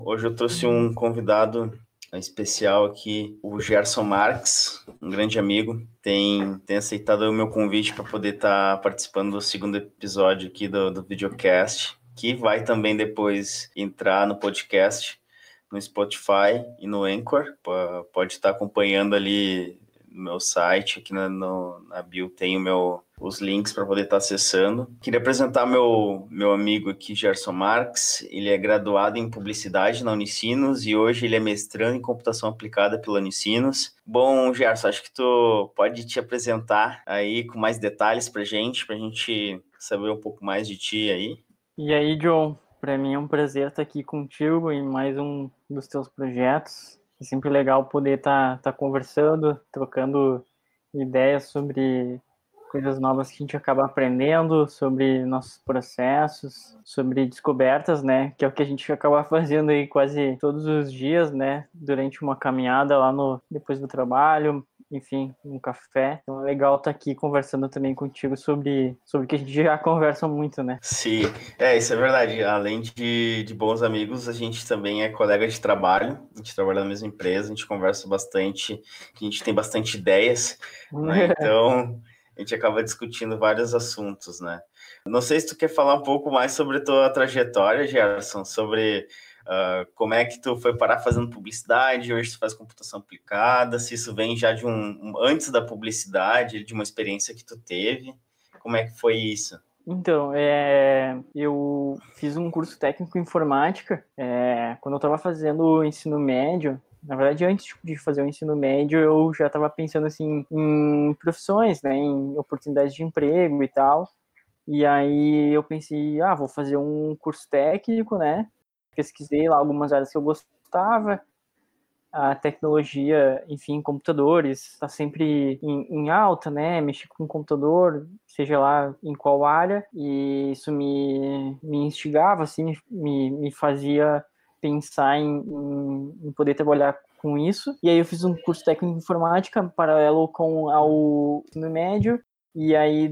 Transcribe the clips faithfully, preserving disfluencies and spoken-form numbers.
Hoje eu trouxe um convidado especial aqui, o Gerson Marques, um grande amigo, tem, tem aceitado o meu convite para poder estar tá participando do segundo episódio aqui do, do videocast, que vai também depois entrar no podcast, no Spotify e no Anchor. Pode estar acompanhando ali no meu site, aqui na, no, na bio tem o meu, os links para poder estar acessando. Queria apresentar meu, meu amigo aqui, Gerson Marques. Ele é graduado em Publicidade na Unicinos e hoje ele é mestrando em Computação Aplicada pela Unicinos. Bom, Gerson, acho que tu pode te apresentar aí com mais detalhes para a gente, para a gente saber um pouco mais de ti aí. E aí, John, para mim é um prazer estar aqui contigo em mais um dos teus projetos. É sempre legal poder estar tá, tá conversando, trocando ideias sobre coisas novas que a gente acaba aprendendo, sobre nossos processos, sobre descobertas, né? Que é o que a gente acaba fazendo aí quase todos os dias, né? Durante uma caminhada lá no depois do trabalho, enfim, um café. Então é legal estar aqui conversando também contigo sobre, sobre o que a gente já conversa muito, né? Sim, é, isso é verdade. Além de, de bons amigos, a gente também é colega de trabalho. A gente trabalha na mesma empresa, a gente conversa bastante, a gente tem bastante ideias, né? Então, a gente acaba discutindo vários assuntos, né? Não sei se tu quer falar um pouco mais sobre a tua trajetória, Gerson, sobre uh, como é que tu foi parar fazendo publicidade, hoje tu faz computação aplicada, se isso vem já de um, um antes da publicidade, de uma experiência que tu teve. Como é que foi isso? Então, é, eu fiz um curso técnico em informática é, quando eu estava fazendo o ensino médio. Na verdade, antes de fazer o ensino médio, eu já estava pensando assim em profissões, né, em oportunidades de emprego e tal. E aí eu pensei, ah, vou fazer um curso técnico, né? Pesquisei lá algumas áreas que eu gostava. A tecnologia, enfim, computadores, está sempre em, em alta, né? Mexer com computador, seja lá em qual área, e isso me, me instigava, assim, me, me fazia pensar em, em, em poder trabalhar com isso. E aí eu fiz um curso técnico de informática paralelo com ao ensino médio. E aí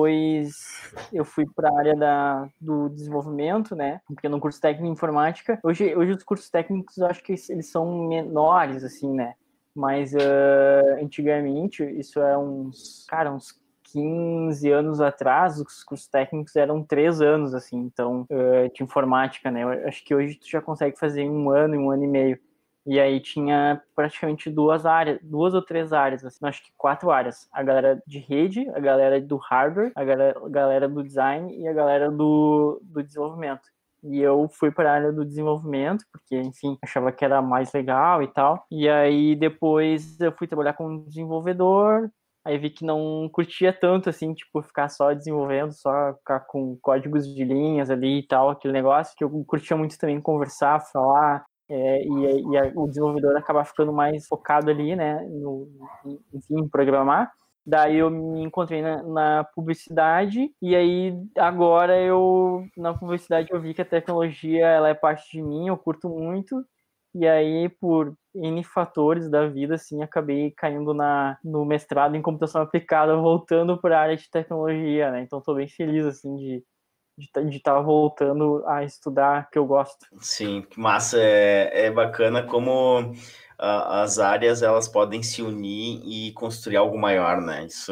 depois eu fui para a área da, do desenvolvimento, né? Porque no curso técnico de informática, hoje, hoje os cursos técnicos eu acho que eles são menores, assim, né? Mas uh, antigamente, isso é uns, cara, uns quinze anos atrás, os cursos técnicos eram três anos, assim, então, uh, de informática, né? Eu acho que hoje tu já consegue fazer em um ano, em um ano e meio. E aí tinha praticamente duas áreas, duas ou três áreas, assim, acho que quatro áreas. A galera de rede, a galera do hardware, a galera, a galera do design e a galera do, do desenvolvimento. E eu fui para a área do desenvolvimento, porque, enfim, achava que era mais legal e tal. E aí depois eu fui trabalhar como desenvolvedor, aí vi que não curtia tanto, assim, tipo, ficar só desenvolvendo, só ficar com códigos de linhas ali e tal, aquele negócio, que eu curtia muito também conversar, falar, é, e, e a, o desenvolvedor acaba ficando mais focado ali, né, no, enfim, em programar. Daí eu me encontrei na, na publicidade e aí agora eu na publicidade eu vi que a tecnologia ela é parte de mim, eu curto muito. E aí por N fatores da vida assim, acabei caindo na no mestrado em computação aplicada, voltando para a área de tecnologia, né? Então estou bem feliz assim de de estar voltando a estudar que eu gosto. Sim, que massa, é, é bacana como a, as áreas elas podem se unir e construir algo maior, né? Isso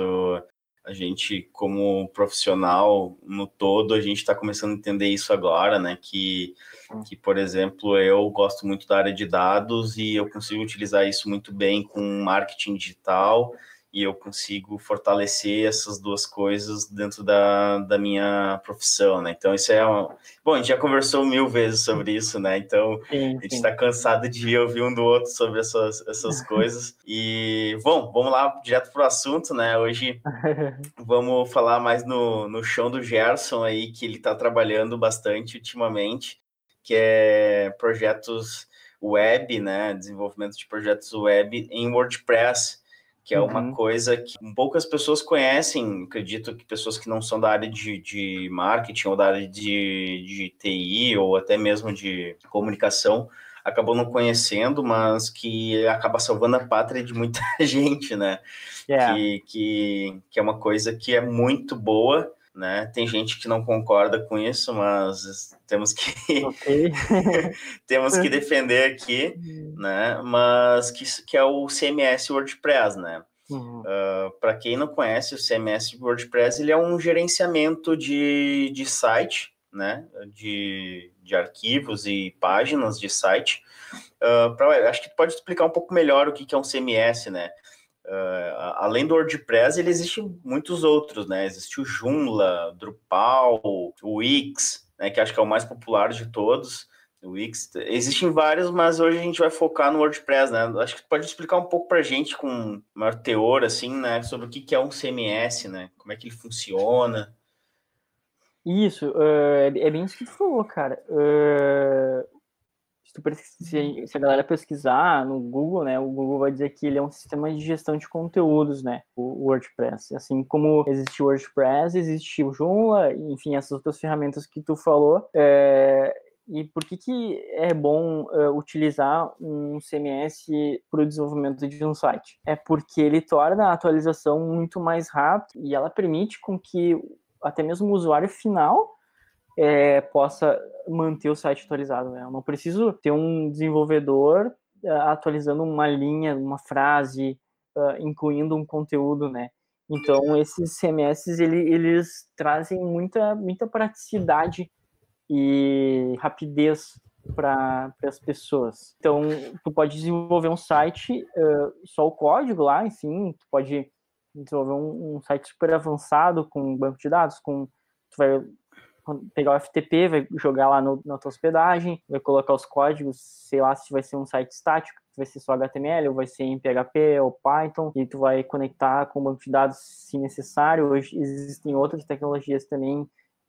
a gente, como profissional no todo, a gente está começando a entender isso agora, né? Que, que, por exemplo, eu gosto muito da área de dados e eu consigo utilizar isso muito bem com marketing digital e eu consigo fortalecer essas duas coisas dentro da, da minha profissão, né? Então, isso é uma... Bom, a gente já conversou mil vezes sobre isso, né? Então, Sim, a gente sim. está cansado de ouvir um do outro sobre essas, essas coisas. E, bom, vamos lá direto para o assunto, né? Hoje vamos falar mais no, no chão do Gerson aí, que ele está trabalhando bastante ultimamente, que é projetos web, né? Desenvolvimento de projetos web em WordPress, que é uma Uhum. coisa que poucas pessoas conhecem. Acredito que pessoas que não são da área de, de marketing ou da área de, de T I ou até mesmo de comunicação acabam não conhecendo, mas que acaba salvando a pátria de muita gente, né? Yeah. Que, que, que é uma coisa que é muito boa né? Tem gente que não concorda com isso, mas temos que Ok. temos que defender aqui, né? Mas que, que é o C M S WordPress, né? Uhum. Uh, para quem não conhece, o C M S WordPress ele é um gerenciamento de, de site, né? De, de arquivos e páginas de site. Uh, pra, acho que tu pode explicar um pouco melhor o que, que é um C M S, né? Uh, além do WordPress, ele existe muitos outros, né? Existe o Joomla, Drupal, o Wix, né? Que acho que é o mais popular de todos. O Wix. Existem vários, mas hoje a gente vai focar no WordPress, né? Acho que tu pode explicar um pouco pra gente com maior teor, assim, né? Sobre o que, que é um C M S, né? Como é que ele funciona. Isso, uh, é bem isso que tu falou, cara. Uh, se, tu, se, se a galera pesquisar no Google, né, o Google vai dizer que ele é um sistema de gestão de conteúdos, né, o WordPress. Assim como existe o WordPress, existe o Joomla, enfim, essas outras ferramentas que tu falou. É, e por que, que é bom uh, utilizar um C M S para o desenvolvimento de um site? É porque ele torna a atualização muito mais rápida e ela permite com que até mesmo o usuário final é, possa manter o site atualizado, né? Eu não preciso ter um desenvolvedor uh, atualizando uma linha, uma frase, uh, incluindo um conteúdo, né? Então, esses C M S, ele, eles trazem muita, muita praticidade e rapidez para as pessoas. Então, tu pode desenvolver um site, uh, só o código lá, enfim, tu pode desenvolver um, um site super avançado com um banco de dados, com tu vai pegar o F T P, vai jogar lá no, na tua hospedagem, vai colocar os códigos, sei lá se vai ser um site estático, se vai ser só H T M L, ou vai ser em P H P ou Python, e tu vai conectar com o banco de dados se necessário. Hoje existem outras tecnologias também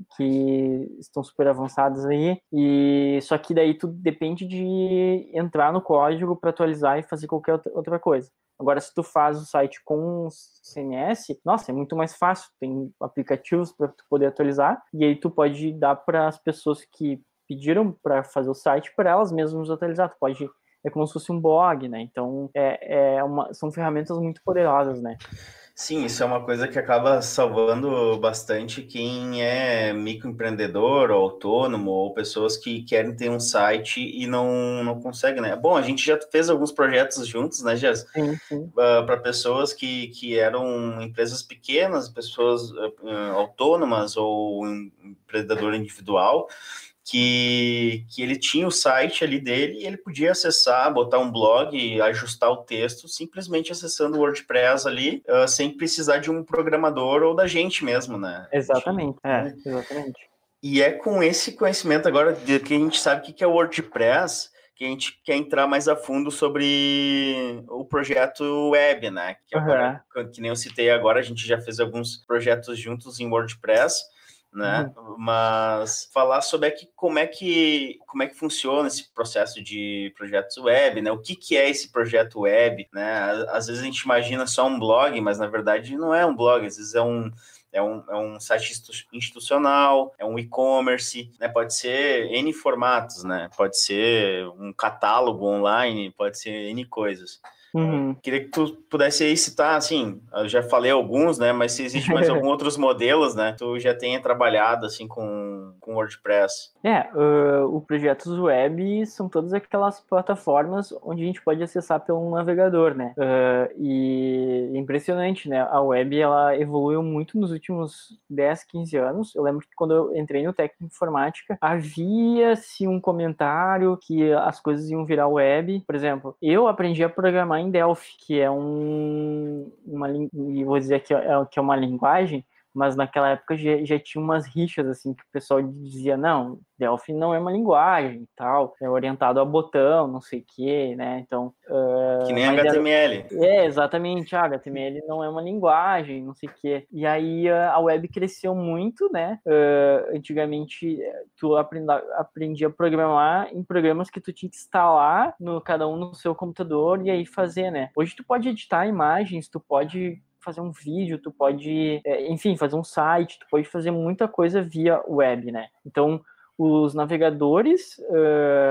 que estão super avançadas aí, e só que daí tu depende de entrar no código para atualizar e fazer qualquer outra coisa. Agora, se tu faz o site com C M S, nossa, é muito mais fácil, tem aplicativos para tu poder atualizar, e aí tu pode dar para as pessoas que pediram para fazer o site para elas mesmas atualizar. Tu pode, é como se fosse um blog, né? Então, é, é uma, são ferramentas muito poderosas, né? Sim, isso é uma coisa que acaba salvando bastante quem é microempreendedor, ou autônomo, ou pessoas que querem ter um site e não, não conseguem, né? Bom, a gente já fez alguns projetos juntos, né, Jess? Sim, sim. Uh, para pessoas que, que eram empresas pequenas, pessoas uh, autônomas ou empreendedor individual, que, que ele tinha o site ali dele e ele podia acessar, botar um blog, ajustar o texto, simplesmente acessando o WordPress ali, uh, sem precisar de um programador ou da gente mesmo, né? Exatamente, Gente, é, né? exatamente. E é com esse conhecimento agora de que a gente sabe o que é o WordPress que a gente quer entrar mais a fundo sobre o projeto web, né? Que agora, uhum. que nem eu citei agora, a gente já fez alguns projetos juntos em WordPress, né? Uhum. Mas falar sobre aqui como é que como é que funciona esse processo de projetos web, né? O que que é esse projeto web, né? Às vezes a gente imagina só um blog, mas na verdade não é um blog, às vezes é um É um, é um site institucional, é um e-commerce, né? Pode ser N formatos, né? Pode ser um catálogo online, pode ser N coisas. Uhum. Queria que tu pudesse aí citar, assim, eu já falei alguns, né? Mas se existe mais alguns outros modelos, né? Tu já tenha trabalhado, assim, com, com WordPress. É, uh, o Projetos Web são todas aquelas plataformas onde a gente pode acessar pelo navegador, né? Uh, e é impressionante, né? A web, ela evoluiu muito nos últimos dez, quinze anos. Eu lembro que quando eu entrei no técnico de informática, havia-se um comentário que as coisas iam virar web. Por exemplo, eu aprendi a programar em Delphi, que é um, uma, vou dizer que é, que é uma linguagem, mas naquela época já, já tinha umas rixas, assim, que o pessoal dizia, não, Delphi não é uma linguagem e tal, é orientado a botão, não sei o quê, né, então... Uh, que nem H T M L. Era, é, exatamente, ah, H T M L não é uma linguagem, não sei o quê. E aí a web cresceu muito, né, uh, antigamente tu aprendia, aprendia a programar em programas que tu tinha que instalar, no, cada um no seu computador, e aí fazer, né. Hoje tu pode editar imagens, tu pode fazer um vídeo, tu pode, enfim, fazer um site, tu pode fazer muita coisa via web, né? Então, os navegadores, uh,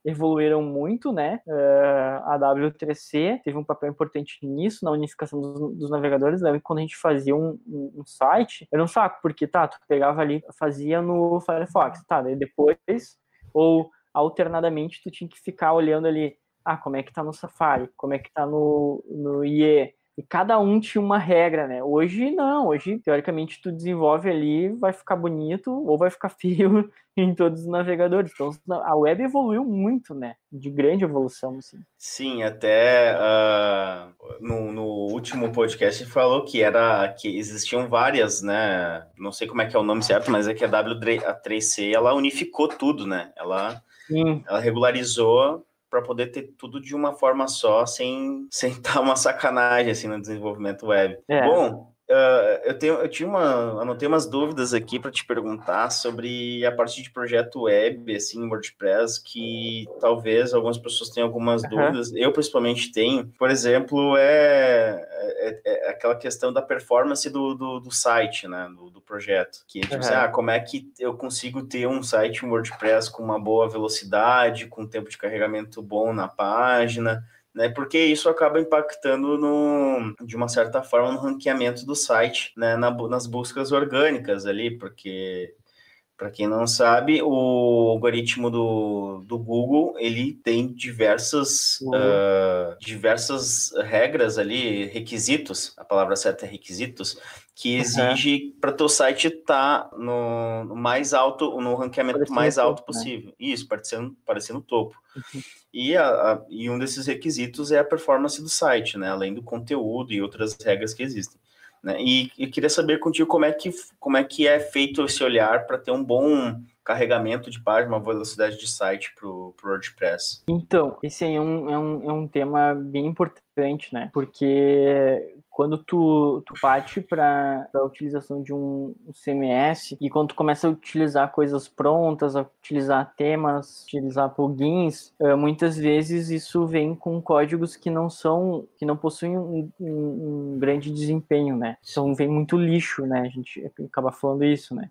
evoluíram muito, né? Uh, a W três C teve um papel importante nisso, na unificação dos, dos navegadores. Daí, quando a gente fazia um, um, um site, era um saco, porque tá, tu pegava ali, fazia no Firefox, tá, daí depois, ou alternadamente, tu tinha que ficar olhando ali, ah, como é que tá no Safari, como é que tá no, no I E, e cada um tinha uma regra, né? Hoje não, hoje teoricamente tu desenvolve ali, vai ficar bonito ou vai ficar feio em todos os navegadores. Então a web evoluiu muito, né? De grande evolução, assim. Sim, até uh, no, no último podcast falou que era que existiam várias, né? Não sei como é que é o nome certo, mas é que a W três C ela unificou tudo, né? Ela, Sim. ela regularizou para poder ter tudo de uma forma só, sem sem estar uma sacanagem assim no desenvolvimento web. É. Bom, uh, eu tenho eu tinha uma anotei umas dúvidas aqui para te perguntar sobre a parte de projeto web, assim, WordPress, que talvez algumas pessoas tenham algumas Uhum. dúvidas. Eu principalmente tenho. Por exemplo, é, é, é aquela questão da performance do, do, do site, né, do, do projeto. Que tipo Uhum. assim, ah, como é que eu consigo ter um site em WordPress com uma boa velocidade, com tempo de carregamento bom na página, né? Porque isso acaba impactando no, de uma certa forma no ranqueamento do site, né? Na, nas buscas orgânicas ali, porque para quem não sabe, o algoritmo do, do Google, ele tem diversas, Uhum. uh, diversas regras ali, requisitos, a palavra certa é requisitos, que exige para teu site estar tá no, no mais alto, no ranqueamento Parecendo mais alto topo, possível. Né? Isso, parecendo, parecendo topo. Uhum. E, a, a, e um desses requisitos é a performance do site, né? Além do conteúdo e outras regras que existem. Né? E eu queria saber contigo como é que, como é, que é feito esse olhar para ter um bom carregamento de página, uma velocidade de site para o WordPress. Então, esse aí é um, é, um, é um tema bem importante, né? Porque quando tu, tu parte para a utilização de um C M S e quando tu começa a utilizar coisas prontas, a utilizar temas, utilizar plugins, muitas vezes isso vem com códigos que não são, que não possuem um, um, um grande desempenho, né? Então vem muito lixo, né? A gente acaba falando isso, né?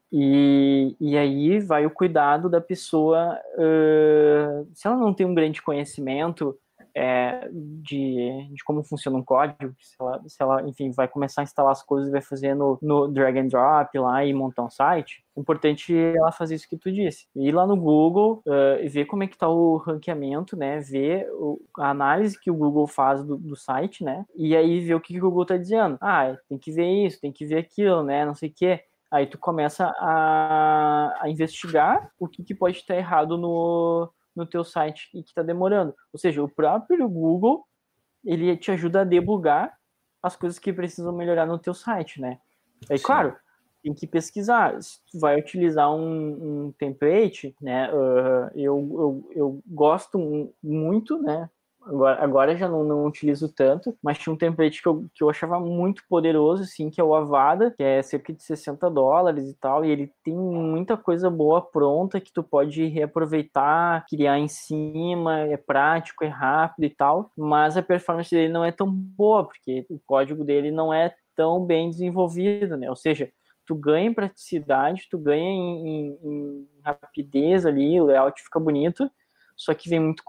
E, e aí vai o cuidado da pessoa, uh, se ela não tem um grande conhecimento É, de, de como funciona um código, se ela, se ela, enfim, vai começar a instalar as coisas e vai fazer no, no drag and drop lá e montar um site, é importante ela fazer isso que tu disse. Ir lá no Google uh, e ver como é que tá o ranqueamento, né, ver o, a análise que o Google faz do, do site, né, e aí ver o que, que o Google tá dizendo. Ah, tem que ver isso, tem que ver aquilo, né, não sei o quê. Aí tu começa a, a investigar o que, que pode estar errado no no teu site e que está demorando. Ou seja, o próprio Google, ele te ajuda a debugar as coisas que precisam melhorar no teu site, né? Aí, claro, tem que pesquisar. Se tu vai utilizar um, um template, né? Uh, eu, eu, eu gosto muito, né? Agora, agora já não, não utilizo tanto, mas tinha um template que eu, que eu achava muito poderoso, assim, que é o Avada, que é cerca de sessenta dólares e tal, e ele tem muita coisa boa pronta que tu pode reaproveitar, criar em cima, é prático, é rápido e tal, mas a performance dele não é tão boa, porque o código dele não é tão bem desenvolvido, né? Ou seja, tu ganha em praticidade, tu ganha em, em, em rapidez ali, o layout fica bonito, só que vem muito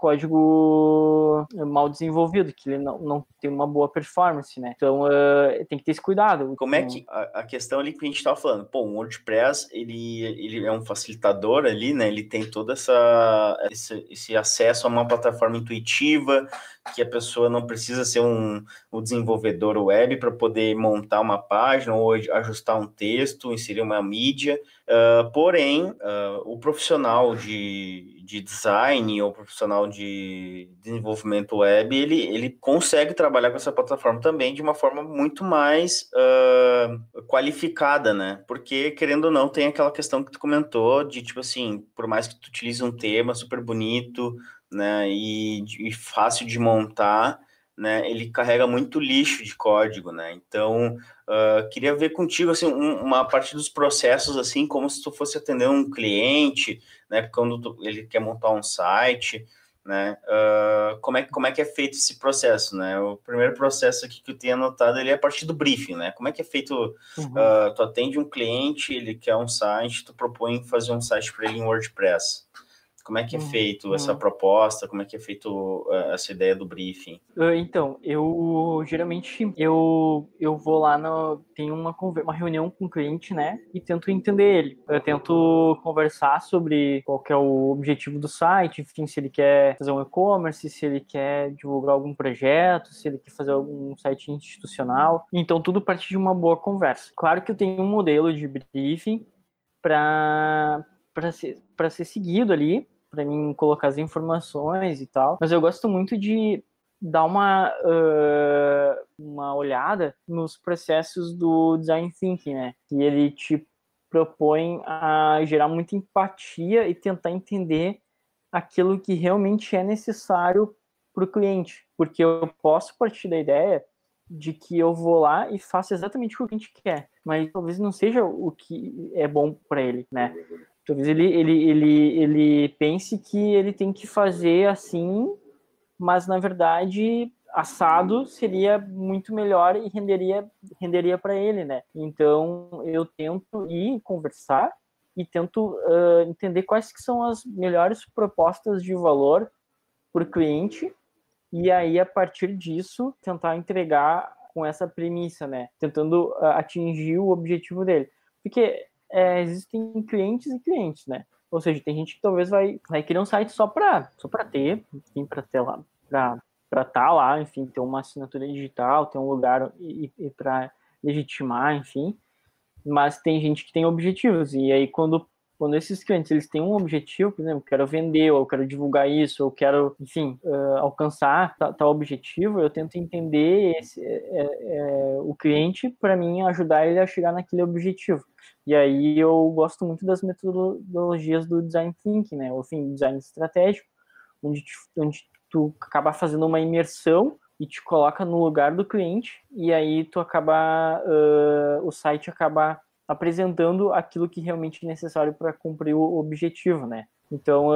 código mal desenvolvido, que ele não, não tem uma boa performance, né? Então, uh, tem que ter esse cuidado. Como é que, a, a questão ali que a gente estava falando, pô, o WordPress, ele, ele é um facilitador ali, né? Ele tem todo essa, esse, esse acesso a uma plataforma intuitiva, que a pessoa não precisa ser um, um desenvolvedor web para poder montar uma página ou ajustar um texto, inserir uma mídia. Uh, porém, uh, o profissional de, de design ou profissional de desenvolvimento web, ele, ele consegue trabalhar com essa plataforma também de uma forma muito mais uh, qualificada, né? Porque, querendo ou não, tem aquela questão que tu comentou de, tipo assim, por mais que tu utilize um tema super bonito, né, e, e fácil de montar, né, ele carrega muito lixo de código, né? Então, Uh, queria ver contigo, assim, um, uma parte dos processos, assim, como se tu fosse atender um cliente, né, quando tu, ele quer montar um site, né, uh, como, é, como é que é feito esse processo, né? O primeiro processo aqui que eu tenho anotado, ele é a partir do briefing, né? Como é que é feito, uhum. uh, tu atende um cliente, ele quer um site, tu propõe fazer um site para ele em WordPress. Como é que é Hum, feito essa hum. proposta? Como é que é feito uh, essa ideia do briefing? Uh, Então, eu geralmente eu, eu vou lá no. Tenho uma, conver- uma reunião com o cliente, né? E tento entender ele. Eu tento conversar sobre qual que é o objetivo do site, enfim, se ele quer fazer um e-commerce, se ele quer divulgar algum projeto, se ele quer fazer algum site institucional. Então, tudo parte de uma boa conversa. Claro que eu tenho um modelo de briefing para para ser, para ser seguido ali, para mim colocar as informações e tal. Mas eu gosto muito de dar uma, uh, uma olhada nos processos do design thinking, né? Que ele te propõe a gerar muita empatia e tentar entender aquilo que realmente é necessário para o cliente. Porque eu posso partir da ideia de que eu vou lá e faço exatamente o que o cliente quer, mas talvez não seja o que é bom para ele, né? Talvez ele, ele, ele, ele pense que ele tem que fazer assim, mas na verdade assado seria muito melhor e renderia renderia para ele, né? Então eu tento ir conversar e tento uh, entender quais que são as melhores propostas de valor para o cliente e aí a partir disso tentar entregar com essa premissa, né? Tentando uh, atingir o objetivo dele, porque é, existem clientes e clientes, né? Ou seja, tem gente que talvez vai, vai criar um site só para só para ter, enfim, para ter lá, para para estar tá lá, enfim, ter uma assinatura digital, ter um lugar e, e para legitimar, enfim. Mas tem gente que tem objetivos e aí quando quando esses clientes eles têm um objetivo, por exemplo, eu quero vender, ou eu quero divulgar isso, ou eu quero, enfim, uh, alcançar tal, tal objetivo, eu tento entender esse, é, é, o cliente para mim ajudar ele a chegar naquele objetivo. E aí eu gosto muito das metodologias do design thinking, né? Ou enfim, design estratégico, onde, te, onde tu acaba fazendo uma imersão e te coloca no lugar do cliente, e aí tu acaba, uh, o site acaba apresentando aquilo que realmente é necessário para cumprir o objetivo, né? Então,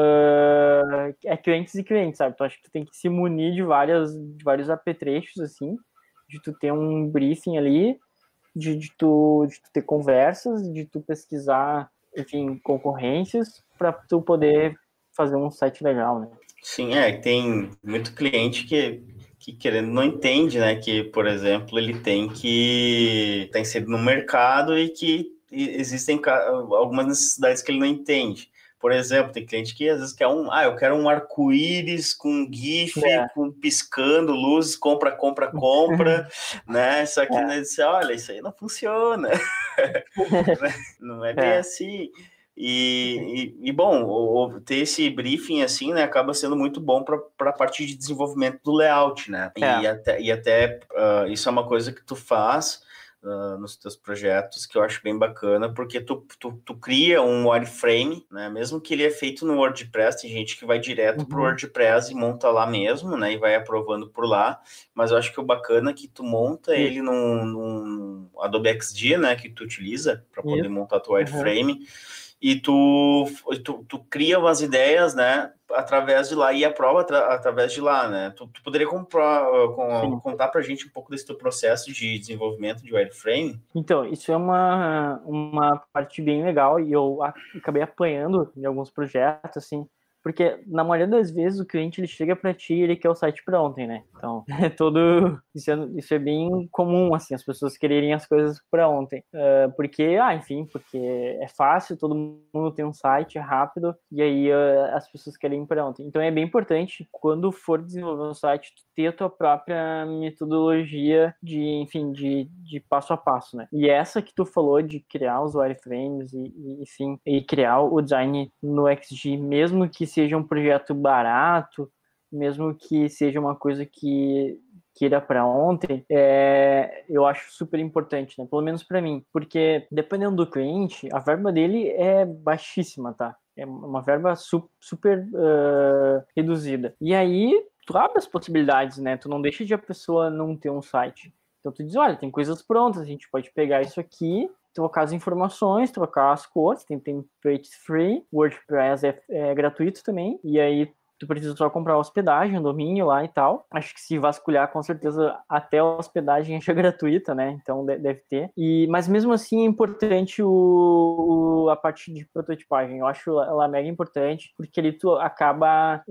uh, é clientes e clientes, sabe? Então, acho que tu tem que se munir de, várias, de vários apetrechos, assim, de tu ter um briefing ali, de, de, tu, de tu ter conversas, de tu pesquisar, enfim, concorrências, para tu poder fazer um site legal, né? Sim, é, tem muito cliente que, que querendo não entende, né, que, por exemplo, ele tem que estar inserido no mercado e que existem algumas necessidades que ele não entende. Por exemplo, tem cliente que às vezes quer um, ah, eu quero um arco-íris com GIF, É. com piscando luzes, compra, compra, compra, né? Só que, É. né, diz, olha, isso aí não funciona, não é bem É. assim. E, e, e, bom, o, ter esse briefing assim, né, acaba sendo muito bom para a parte de desenvolvimento do layout, né? E É. até, e até uh, isso é uma coisa que tu faz uh, nos teus projetos que eu acho bem bacana, porque tu, tu, tu cria um wireframe, né? Mesmo que ele é feito no WordPress, tem gente que vai direto para o Uhum. WordPress e monta lá mesmo, né? E vai aprovando por lá. Mas eu acho que o bacana é que tu monta Isso. ele num, num Adobe X D, né? Que tu utiliza para poder Isso. montar teu Uhum. wireframe. E tu, tu, tu cria umas ideias, né, através de lá, e aprova atra, através de lá, né? Tu, tu poderia comprar, com, Sim. contar pra gente um pouco desse teu processo de desenvolvimento de wireframe? Então, isso é uma, uma parte bem legal e eu a- acabei apanhando em alguns projetos, assim, porque na maioria das vezes o cliente ele chega para ti e ele quer o site para ontem, né? Então, é todo isso é, isso é bem comum, assim, as pessoas quererem as coisas para ontem. Uh, porque, ah, enfim, porque é fácil, todo mundo tem um site, é rápido, e aí uh, as pessoas querem para ontem. Então, é bem importante, quando for desenvolver um site, tu ter a tua própria metodologia de, enfim, de, de passo a passo, né? E essa que tu falou de criar os wireframes e, e, enfim, e criar o design no X G, mesmo que seja um projeto barato, mesmo que seja uma coisa que queira para ontem, é, eu acho super importante, né? Pelo menos para mim, porque dependendo do cliente, a verba dele é baixíssima, tá? É uma verba su super uh, reduzida. E aí, tu abre as possibilidades, né? Tu não deixa de a pessoa não ter um site. Então tu diz, olha, tem coisas prontas, a gente pode pegar isso aqui, trocar as informações, trocar as cores, tem templates free, WordPress é, é gratuito também, e aí tu precisa só comprar hospedagem, um domínio lá e tal. Acho que se vasculhar, com certeza, até a hospedagem é gratuita, né? Então deve ter. E, mas mesmo assim é importante o, o, a parte de prototipagem. Eu acho ela mega importante, porque ali tu acaba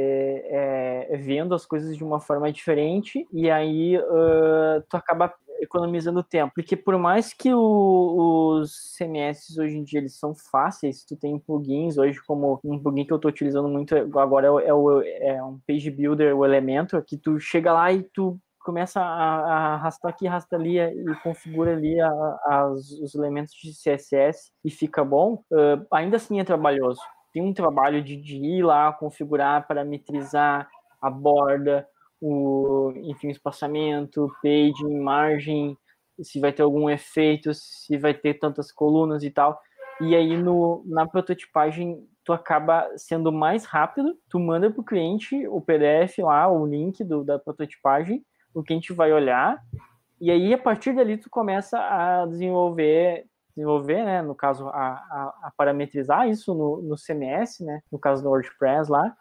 é, é, vendo as coisas de uma forma diferente e aí uh, tu acaba economizando tempo, porque por mais que o, os C M S hoje em dia eles são fáceis, tu tem plugins hoje, como um plugin que eu tô utilizando muito agora é, o, é, o, é um Page Builder, o Elementor, que tu chega lá e tu começa a, a arrastar aqui, arrasta ali e configura ali a, a, os elementos de C S S e fica bom. Uh, ainda assim é trabalhoso. Tem um trabalho de, de ir lá, configurar, parametrizar a borda, o, enfim, o espaçamento, paging, margem, se vai ter algum efeito, se vai ter tantas colunas e tal. E aí no, na prototipagem tu acaba sendo mais rápido, tu manda pro cliente o P D F lá, o link do, da prototipagem, o cliente vai olhar, e aí a partir dali tu começa a desenvolver, desenvolver, né, no caso, a, a, a parametrizar isso no, no C M S, né, no caso do WordPress lá,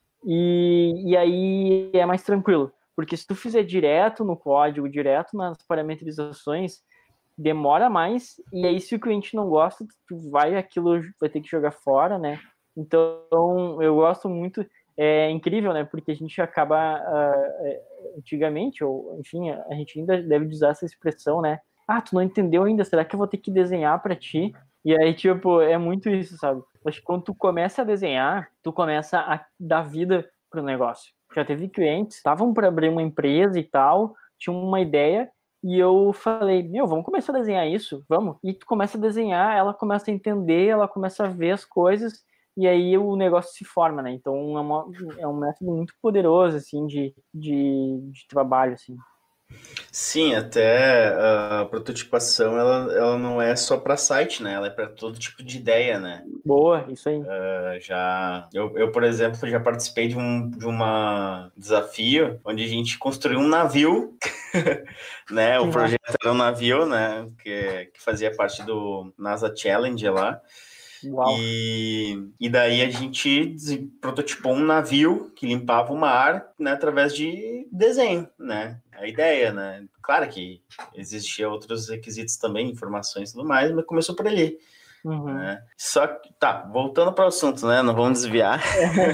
e, e aí é mais tranquilo, porque se tu fizer direto no código, direto nas parametrizações, demora mais, e aí se o cliente não gosta, tu vai, aquilo vai ter que jogar fora, né? Então, eu gosto muito, é incrível, né? Porque a gente acaba, uh, antigamente, ou enfim, a gente ainda deve usar essa expressão, né? Ah, tu não entendeu ainda, será que eu vou ter que desenhar para ti? E aí, tipo, é muito isso, sabe? Acho que quando tu começa a desenhar, tu começa a dar vida pro negócio. Já teve clientes, estavam para abrir uma empresa e tal, tinham uma ideia, e eu falei, meu, vamos começar a desenhar isso, vamos. E tu começa a desenhar, ela começa a entender, ela começa a ver as coisas, e aí o negócio se forma, né? Então é, uma, é um método muito poderoso, assim, de, de, de trabalho, assim. Sim, até a prototipação, ela, ela não é só para site, né? Ela é para todo tipo de ideia, né? Boa, isso aí. Uh, já, eu, eu, por exemplo, já participei de um de uma desafio onde a gente construiu um navio, né? O projeto era um navio, né? Que, que fazia parte do NASA Challenge lá. Uau. E, e daí a gente prototipou um navio que limpava o mar, né, através de desenho, né? A ideia, né? Claro que existia outros requisitos também, informações e tudo mais, mas começou por ali. Uhum. Né? Só que, tá, voltando para o assunto, né? Não vamos desviar.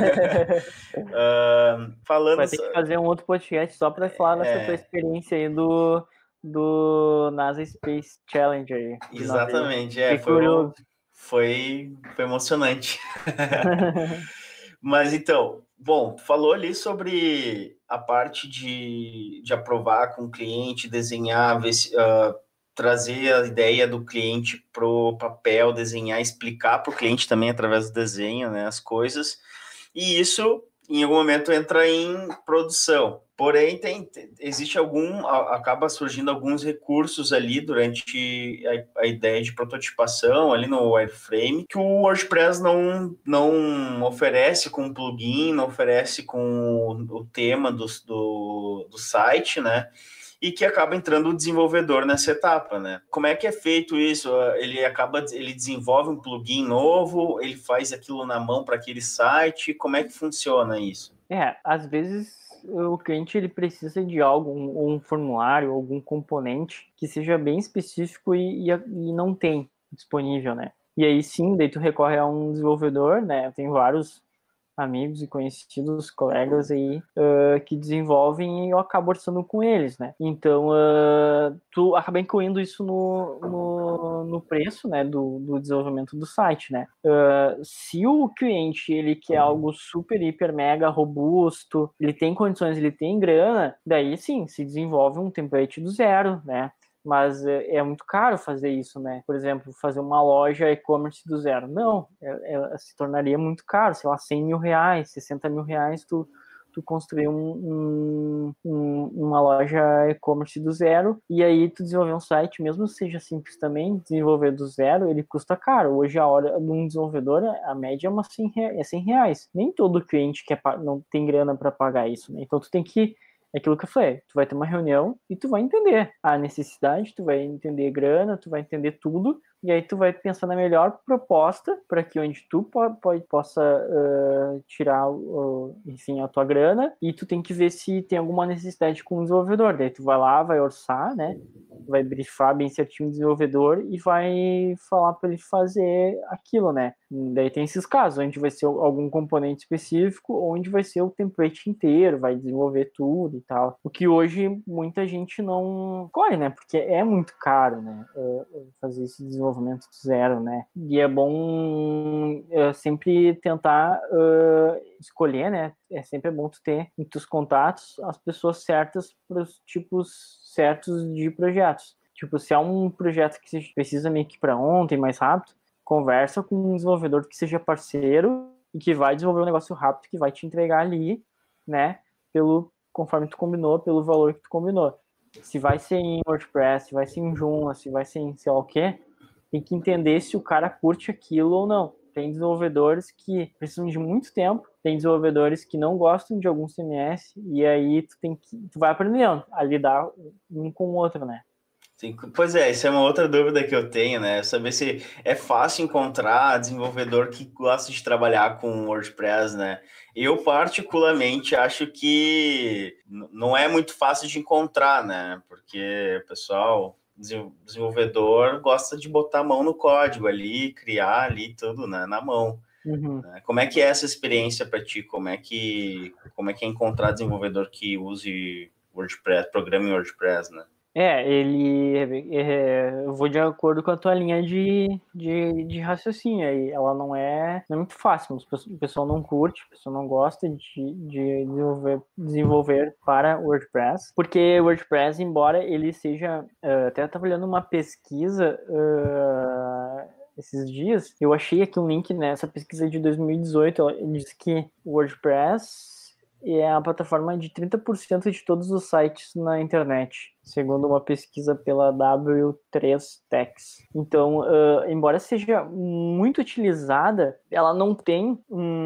uh, falando... Vai ter que fazer um outro podcast só para falar dessa tua É... experiência aí do, do NASA Space Challenge aí. Exatamente, é, Fiquei foi, um, curioso. foi, foi emocionante. Mas então, bom, falou ali sobre a parte de, de aprovar com o cliente, desenhar, ver se, uh, trazer a ideia do cliente para o papel, desenhar, explicar para o cliente também através do desenho, né, as coisas. E isso, em algum momento, entra em produção. Porém, tem, existe algum, acaba surgindo alguns recursos ali durante a, a ideia de prototipação, ali no wireframe, que o WordPress não, não oferece com plugin, não oferece com o, o tema do, do, do site, né? E que acaba entrando o desenvolvedor nessa etapa, né? Como é que é feito isso? Ele acaba, ele desenvolve um plugin novo, ele faz aquilo na mão para aquele site, como é que funciona isso? É, às vezes o cliente ele precisa de algo, um, um formulário, algum componente que seja bem específico e, e, e não tem disponível, né? E aí sim, daí tu recorre a um desenvolvedor, né? Tem vários amigos e conhecidos, colegas aí uh, que desenvolvem e eu acabo orçando com eles, né? Então, uh, tu acaba incluindo isso no, no, no preço, né, do, do desenvolvimento do site, né? Uh, se o cliente, ele quer algo super, hiper, mega robusto, ele tem condições, ele tem grana, daí sim, se desenvolve um template do zero, né? Mas é, é muito caro fazer isso, né? Por exemplo, fazer uma loja e-commerce do zero. Não, é, é, se tornaria muito caro, sei lá, cem mil reais, sessenta mil reais, tu, tu construir um, um, uma loja e-commerce do zero, e aí tu desenvolver um site, mesmo que seja simples também, desenvolver do zero, ele custa caro. Hoje a hora de um desenvolvedor, a média é, uma cem, é cem reais. Nem todo cliente quer, não tem grana para pagar isso, né? Então tu tem que é aquilo que eu falei, tu vai ter uma reunião e tu vai entender a necessidade, tu vai entender grana, tu vai entender tudo e aí tu vai pensar na melhor proposta para que onde tu po pode, possa uh, tirar, uh, enfim, a tua grana, e tu tem que ver se tem alguma necessidade com o desenvolvedor. Daí tu vai lá, vai orçar, né? Vai briefar bem certinho o desenvolvedor e vai falar para ele fazer aquilo, né? Daí tem esses casos, onde vai ser algum componente específico, onde vai ser o template inteiro, vai desenvolver tudo e tal. O que hoje muita gente não corre, né? Porque é muito caro, né? Fazer esse desenvolvimento do zero, né? E é bom sempre tentar uh, escolher, né? É sempre bom tu ter em teus contatos as pessoas certas para os tipos certos de projetos. Tipo, se há um projeto que precisa meio que para ontem, mais rápido, conversa com um desenvolvedor que seja parceiro e que vai desenvolver um negócio rápido que vai te entregar ali, né? Pelo, conforme tu combinou, pelo valor que tu combinou. Se vai ser em WordPress, se vai ser em Joomla, se vai ser em sei lá o quê, tem que entender se o cara curte aquilo ou não. Tem desenvolvedores que precisam de muito tempo, tem desenvolvedores que não gostam de algum C M S, e aí tu, tem que, tu vai aprendendo a lidar um com o outro, né? Sim, pois é, isso é uma outra dúvida que eu tenho, né? Saber se é fácil encontrar desenvolvedor que gosta de trabalhar com WordPress, né? Eu, particularmente, acho que não é muito fácil de encontrar, né? Porque o pessoal, desenvolvedor, gosta de botar a mão no código ali, criar ali tudo, né? Na mão. Uhum. Né? Como é que é essa experiência para ti? Como é que, como é que é encontrar desenvolvedor que use WordPress, programa em WordPress, né? É, ele. É, eu vou de acordo com a tua linha de, de, de raciocínio aí. Ela não é, não é muito fácil. O pessoal não curte, o pessoal não gosta de, de desenvolver, desenvolver para WordPress. Porque WordPress, embora ele seja. Uh, até eu estava olhando uma pesquisa. Uh, esses dias, eu achei aqui um link nessa pesquisa de dois mil e dezoito. Ele diz que o WordPress é a plataforma de trinta por cento de todos os sites na internet, segundo uma pesquisa pela W três Techs. Então, uh, embora seja muito utilizada, ela não tem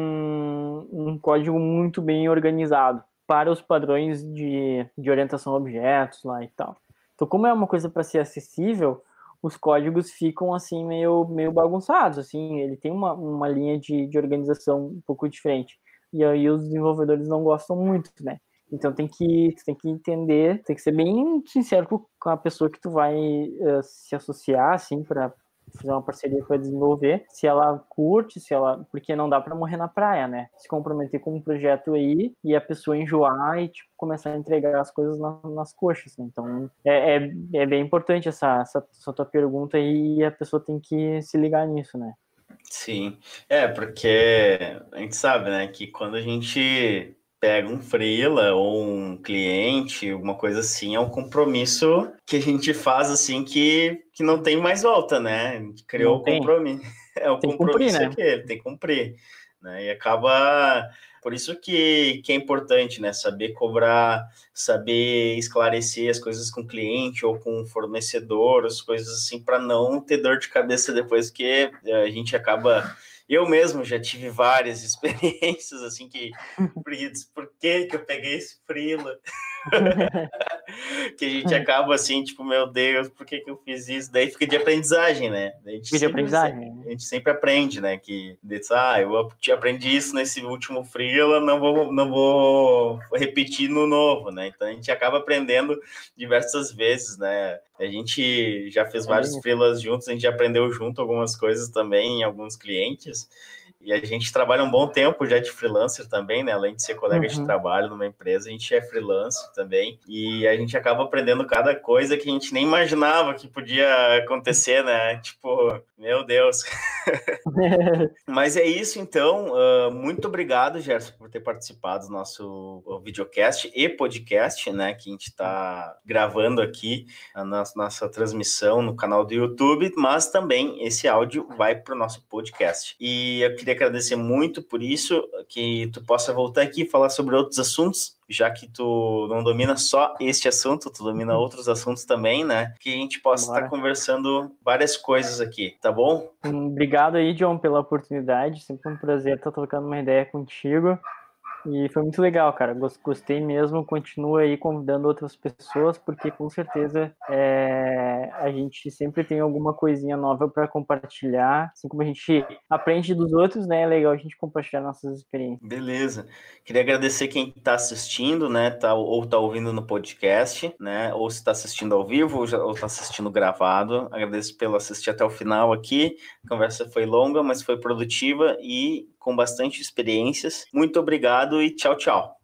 um, um código muito bem organizado para os padrões de, de orientação a objetos lá e tal. Então, como é uma coisa para ser acessível, os códigos ficam assim meio, meio bagunçados, assim, ele tem uma, uma linha de, de organização um pouco diferente. E aí os desenvolvedores não gostam muito, né? Então tem que, tu tem que entender, tem que ser bem sincero com, com a pessoa que tu vai uh, se associar, assim, para fazer uma parceria para desenvolver, se ela curte, se ela, porque não dá para morrer na praia, né? Se comprometer com um projeto aí e a pessoa enjoar e tipo, começar a entregar as coisas na, nas coxas, né? Então é, é, é bem importante essa, essa, essa tua pergunta aí, e a pessoa tem que se ligar nisso, né? Sim, é porque a gente sabe, né, que quando a gente pega um freela ou um cliente, alguma coisa assim, é um compromisso que a gente faz assim que, que não tem mais volta, né? A gente criou Não o tem, compromisso, é o tem que cumprir, compromisso né? aquele, tem que cumprir, né? E acaba por isso que, que é importante, né? Saber cobrar, saber esclarecer as coisas com o cliente ou com o fornecedor, as coisas assim, para não ter dor de cabeça depois, que a gente acaba. Eu mesmo já tive várias experiências assim que. Por que, que eu peguei esse freela? Que a gente acaba assim, tipo, meu Deus, por que, que eu fiz isso? Daí fica de aprendizagem, né? A gente, De sempre, aprendizagem. a gente sempre aprende, né? Que, ah, eu aprendi isso nesse último freela, não vou, não vou repetir no novo, né? Então a gente acaba aprendendo diversas vezes, né? A gente já fez É vários bem freelas juntos, a gente já aprendeu junto algumas coisas também em alguns clientes. E a gente trabalha um bom tempo já de freelancer também, né? Além de ser colega de uhum. trabalho numa empresa, a gente é freelancer também. E a gente acaba aprendendo cada coisa que a gente nem imaginava que podia acontecer, né? Tipo, meu Deus. Mas é isso, então. Uh, muito obrigado, Gerson, por ter participado do nosso videocast e podcast, né? Que a gente está gravando aqui a nossa, nossa transmissão no canal do YouTube, mas também esse áudio vai para o nosso podcast. E eu queria agradecer muito por isso, que tu possa voltar aqui e falar sobre outros assuntos, já que tu não domina só este assunto, tu domina outros assuntos também, né? Que a gente possa Bora. estar conversando várias coisas aqui, tá bom? Obrigado aí, John, pela oportunidade. Sempre um prazer estar trocando uma ideia contigo. E foi muito legal, cara. Gostei mesmo. Continua aí convidando outras pessoas, porque com certeza é, a gente sempre tem alguma coisinha nova para compartilhar. Assim como a gente aprende dos outros, né? É legal a gente compartilhar nossas experiências. Beleza. Queria agradecer quem está assistindo, né? Tá, ou está ouvindo no podcast, né? Ou se está assistindo ao vivo, ou está assistindo gravado. Agradeço pelo assistir até o final aqui. A conversa foi longa, mas foi produtiva e com bastante experiências. Muito obrigado e tchau, tchau.